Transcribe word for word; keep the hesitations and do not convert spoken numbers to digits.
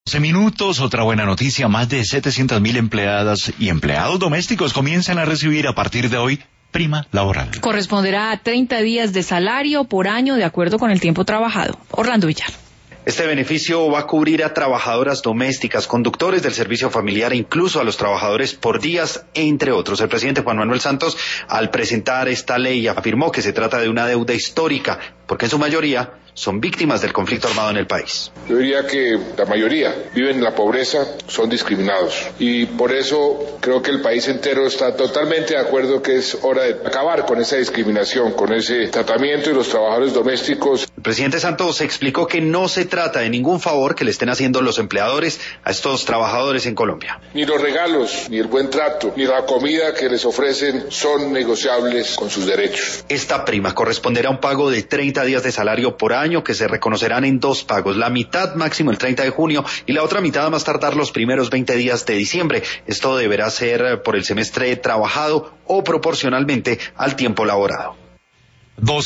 doce minutos, otra buena noticia, más de setecientas mil empleadas y empleados domésticos comienzan a recibir a partir de hoy prima laboral. Corresponderá a treinta días de salario por año de acuerdo con el tiempo trabajado. Orlando Villar. Este beneficio va a cubrir a trabajadoras domésticas, conductores del servicio familiar e incluso a los trabajadores por días, entre otros. El presidente Juan Manuel Santos, al presentar esta ley, afirmó que se trata de una deuda histórica, porque en su mayoría son víctimas del conflicto armado en el país. Yo diría que la mayoría viven en la pobreza, son discriminados. Y por eso creo que el país entero está totalmente de acuerdo que es hora de acabar con esa discriminación, con ese tratamiento de los trabajadores domésticos. El presidente Santos explicó que no se trata de ningún favor que le estén haciendo los empleadores a estos trabajadores en Colombia. Ni los regalos, ni el buen trato, ni la comida que les ofrecen son negociables con sus derechos. Esta prima corresponderá a un pago de treinta días de salario por año que se reconocerán en dos pagos, la mitad máximo el treinta de junio y la otra mitad a más tardar los primeros veinte días de diciembre. Esto deberá ser por el semestre trabajado o proporcionalmente al tiempo laborado. Dos